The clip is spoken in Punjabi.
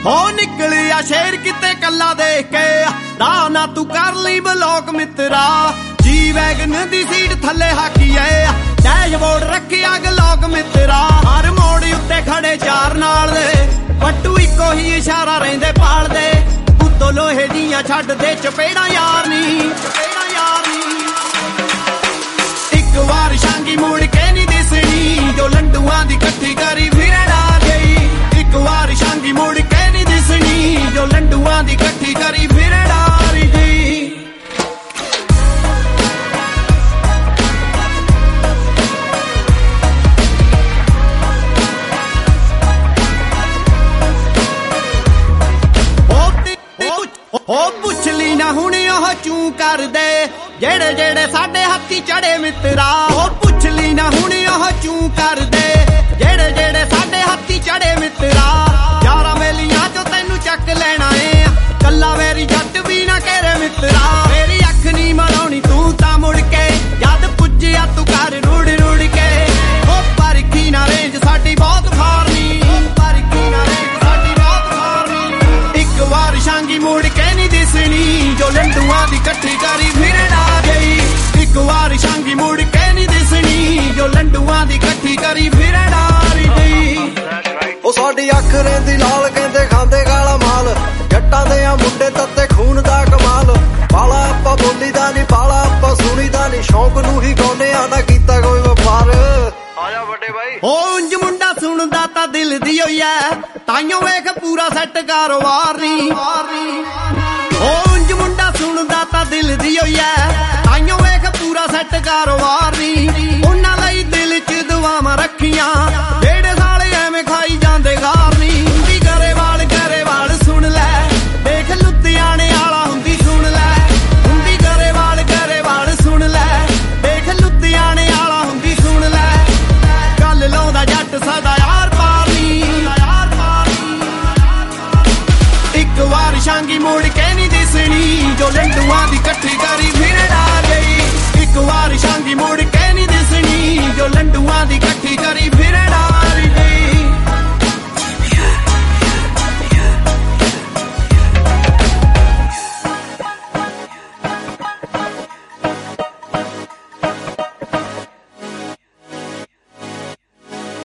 ਹੋ ਨਿਕਲਿਆ ਸ਼ੇਰ ਕਿਤੇ ਕੱਲਾ ਦੇਖ ਕੇ ਰਾਹ ਨਾ ਤੂੰ ਕਰ ਲਈ ਬਲੌਕ ਮਿੱਤਰਾ ਜੀ ਵੈਗਨ ਦੀ ਸੀਟ ਥੱਲੇ ਹਾਕੀਏ ਡੈਸ਼ਬੋਰਡ ਰੱਖਿਆ ਗਲੌਕ ਮਿੱਤਰਾ ਹਰ ਮੋੜ ਉੱਤੇ ਖੜੇ ਚਾਰ ਨਾਲ ਦੇ ਪੱਟੂ ਇੱਕੋ ਹੀ ਇਸ਼ਾਰਾ ਰਹਿੰਦੇ ਪਾਲਦੇ ਉੱਤੋਂ ਲੋਹੇ ਦੀਆਂ ਛੱਡ ਦੇ ਚਪੇੜਾ ਯਾਰ ਨੀ ਇੱਕ ਵਾਰ ਸ਼ਾਂਗੀ ਮੁੜ ਕੇ ਨਹੀਂ ਦਿਸਣੀ ਜੋ ਲੰਡੂਆਂ ਦੀ ਇਕੱਠੀ ਕਰੀ ਫਿਰੜਾ ਗਈ ਇੱਕ ਵਾਰ ਸ਼ਾਂਗੀ ਮੁੜ ਕੇ ਨਹੀਂ ਦਿਸਣੀ ਜੋ ਲੰਡੂਆਂ ਦੀ ਇਕੱਠੀ ਕਰੀ ਫਿਰੜਾ ਗਈ ਉਹ ਪੁੱਛ ਲਈ ਨਾ ਹੁਣ ਉਹ ਚੂੰ ਕਰਦੇ ਜਿਹੜੇ ਜਿਹੜੇ ਸਾਡੇ ਹੱਥੀ ਚੜੇ ਮਿੱਤਰਾ ਉਹ ਪੁੱਛ ਲਈ ਨਾ ਹੁਣ ਉਹ ਚੂੰ ਕਰਦੇ ਜਿਹੜੇ ਜਿਹੜੇ ਸਾਡੇ ਹੱਥੀ ਚੜੇ ਮਿੱਤਰਾ ਯਾਰਾਂ ਵੇਲੀਆਂ ਚੋਂ ਤੈਨੂੰ ਚੱਕ ਲੈਣਾ ਏ ਕੱਲਾ ਵੇਰੀ ਜੱਟ ਵੀ ਨਾ ਕਹਿਰੇ ਮਿੱਤਰਾ ਮੇਰੀ ਅੱਖ ਨਹੀਂ ਮਲਾਉਣੀ ਤੂੰ ਤਾਂ ਮੁੜ ਕੇ ਜਦ ਪੁੱਜਿਆ ਤੂੰ ਘਰ ਰੁੜ ਰੁੜ ਕੇ ਉਹ ਪਰਖੀ ਨਾ ਰੇਂਜ ਸਾਡੀ ਬਹੁਤ ਫਾਰਨੀ ਪਰਖੀ ਨਾ ਰੇਂਜ ਸਾਡੀ ਬਹੁਤ ਫਾਰਨੀ ਇੱਕ ਵਾਰ ਸ਼ਾਂਗੀ ਮੁੜ ਕੇ ਦਿਸਣੀ ਜੋ ਲੰਡੂਆਂ ਦੀ ਇਕੱਠੀ ਕਰੀ ਫਿਰੜਾ ਗਈ ਇੱਕ ਵਾਰ ਸ਼ਾਂਗੀ ਮੁੜ ਕੇ ਨਹੀਂ ਦਿਸਣੀ ਜੋ ਲੰਡੂਆਂ ਦੀ ਇਕੱਠੀ ਕਰੀ ਫਿਰੜਾ ਗਈ ਉਹ ਸਾਡੀ ਅੱਖ ਰਹਿੰਦੀ ਲਾਲ ਕਹਿੰਦੇ ਖਾਂਦੇ ਗਾਲਾ ਮਾਲ ਜੱਟਾਂ ਦੇ ਆ ਮੁੰਡੇ ਤੱਤੇ ਖੂਨ ਦਾ ਕਮਾਲ ਬਾਲਾ ਆਪਾਂ ਬੋਲੀ ਦਾ ਨਹੀਂ ਬਾਲਾ ਆਪਾਂ ਸੁਣੀ ਦਾ ਨਹੀਂ ਸ਼ੌਂਕ ਨੂੰ ਹੀ ਗਾਉਂਦੇ ਆ ਨਾ ਕੀਤਾ ਕੋਈ ਵਪਾਰ ਆਜਾ ਵੱਡੇ ਬਾਈ ਉਹ ਉਂਝ ਮੁੰਡਾ ਸੁਣਦਾ ਤਾਂ ਦਿਲ ਦੀ ਹੋਈ ਐ ਤਾਈਓ ਵੇਖ ਪੂਰਾ ਸੈੱਟ ਕਾਰੋਬਾਰ ਨਹੀਂ ਉਹ ਉਂਝ ਮੁੰਡਾ ਸੁਣਦਾ ਤਾਂ ਦਿਲ ਦੀ ਹੋਈ ਐ ਤਾਈਓ ਵੇਖ ਪੂਰਾ ਸੈੱਟ ਕਾਰੋਬਾਰ ਨਹੀਂ ਉਹਨਾਂ ਲਈ ਦਿਲ 'ਚ ਦੁਆਵਾਂ ਰੱਖੀਆਂ ਜਿਹੜੇ ਸਾਲੇ ਐਵੇਂ ਖਾਈ ਜਾਂਦੇ ਗਾਰ ਨਹੀਂ ਹੁੰਦੀ ਗਰੇਵਾਲ ਸੁਣ ਲੈ ਦੇਖ ਲੁਧਿਆਣੇ ਵਾਲਾ ਹੁੰਦੀ ਸੁਣ ਲੈ ਹੁੰਦੀ ਗਰੇਵਾਲ ਸੁਣ ਲੈ ਦੇਖ ਲੁਧਿਆਣੇ ਵਾਲਾ ਹੁੰਦੀ ਸੁਣ ਲੈ ਗੱਲ ਲਾਉਂਦਾ ਜੱਟ ਸਦਾ ਯਾਰ ਪਾਰ ਨਹੀਂ ਇੱਕ ਵਾਰ ਸ਼ਾਂਗੀ ਮੁੜ ਕੇ ਨਹੀਂ ਦਿਸਣੀ ਜੋ ਲੰਡੂਆਂ ਦੀ ਇਕੱਠੀ ਕਰੀ ਫਿਰੜਾ ਗਈ ਇੱਕ ਵਾਰ ਸ਼ਾਂਗੀ ਮੁੜ ਕੇ ਨਹੀਂ ਦਿਸਣੀ ਜੋ ਲੰਡੂਆਂ ਦੀ ਇਕੱਠੀ ਕਰੀ ਫਿਰੜਾ